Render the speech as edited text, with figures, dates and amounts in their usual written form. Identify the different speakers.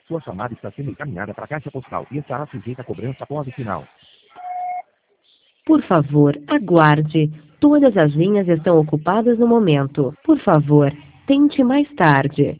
Speaker 1: Sua chamada está sendo encaminhada para a caixa postal e estará sujeita a cobrança após o sinal.
Speaker 2: Por favor, aguarde. Todas as linhas estão ocupadas no momento. Por favor, tente mais tarde.